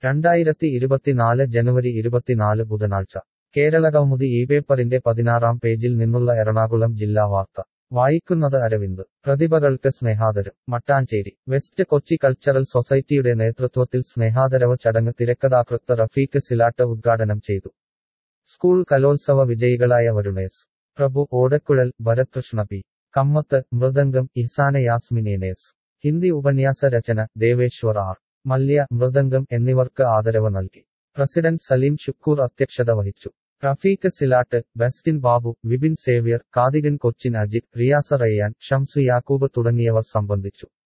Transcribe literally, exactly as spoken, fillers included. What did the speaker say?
രണ്ടായിരത്തി ഇരുപത്തിനാല് ജനുവരി ഇരുപത്തിനാല് ബുധനാഴ്ച കേരളകൗമുദി ഈ പേപ്പറിന്റെ പതിനാറാം പേജിൽ നിന്നുള്ള എറണാകുളം ജില്ലാ വാർത്ത വായിക്കുന്നത് അരവിന്ദ്. പ്രതിഭകൾക്ക് സ്നേഹാദരം. മട്ടാഞ്ചേരി വെസ്റ്റ് കൊച്ചി കൾച്ചറൽ സൊസൈറ്റിയുടെ നേതൃത്വത്തിൽ സ്നേഹാദരവ് ചടങ്ങ് തിരക്കഥാകൃത്ത് റഫീഖ് സിലാട്ട് ഉദ്ഘാടനം ചെയ്തു. സ്കൂൾ കലോത്സവ വിജയികളായ വരുണേസ് പ്രഭു ഓടക്കുഴൽ, ഭരത് കൃഷ്ണ പി കമ്മത്ത്, മൃദംഗം ഇഹ്സാന യാസ്മിനേനേസ്, ഹിന്ദി ഉപന്യാസ രചന ദേവേശ്വർ ആർ മല്യ, മൃദംഗം എന്നിവർക്ക് ആദരവ് നൽകി. പ്രസിഡന്റ് സലീം ഷുക്കൂർ അധ്യക്ഷത വഹിച്ചു. റഫീഖ് സിലാട്ട്, ബെസ്റ്റിൻ ബാബു, വിപിൻ സേവ്യർ, കാതികൻ കൊച്ചിൻ അജിത്, റിയാസ റയ്യാൻ, ഷംസു യാക്കൂബ് തുടങ്ങിയവർ സംബന്ധിച്ചു.